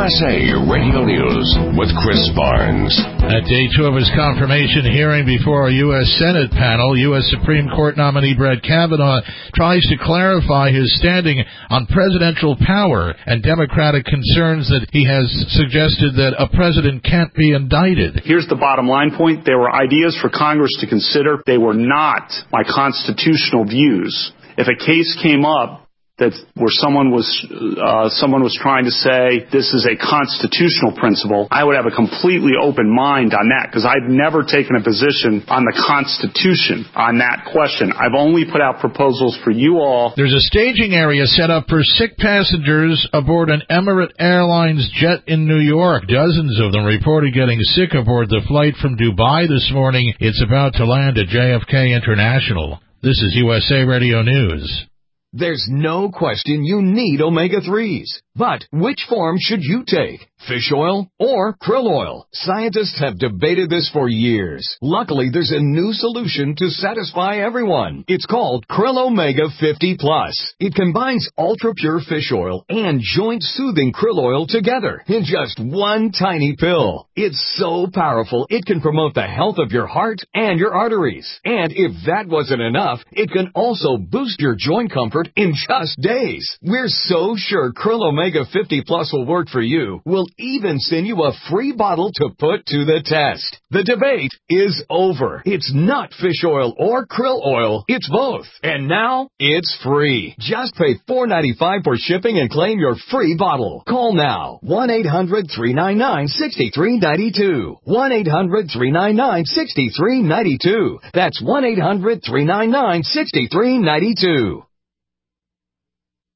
USA Radio News with Chris Barnes. At day 2 of his confirmation hearing before a U.S. Senate panel, U.S. Supreme Court nominee Brett Kavanaugh tries to clarify his standing on presidential power and Democratic concerns that he has suggested that a president can't be indicted. Here's the bottom line point. There were ideas for Congress to consider. They were not my constitutional views. If a case came up where someone was trying to say this is a constitutional principle, I would have a completely open mind on that, because I've never taken a position on the Constitution on that question. I've only put out proposals for you all. There's a staging area set up for sick passengers aboard an Emirates Airlines jet in New York. Dozens of them reported getting sick aboard the flight from Dubai this morning. It's about to land at JFK International. This is USA Radio News. There's no question you need omega-3s. But which form should you take? Fish oil or krill oil? Scientists have debated this for years. Luckily, there's a new solution to satisfy everyone. It's called Krill Omega 50 Plus. It combines ultra-pure fish oil and joint-soothing krill oil together in just one tiny pill. It's so powerful, it can promote the health of your heart and your arteries. And if that wasn't enough, it can also boost your joint comfort in just days. We're so sure Krill Omega 50 Plus will work for you. We'll even send you a free bottle to put to the test. The debate is over. It's not fish oil or krill oil. It's both. And now it's free. Just pay $4.95 for shipping and claim your free bottle. Call now. 1-800-399-6392. 1-800-399-6392. That's 1-800-399-6392.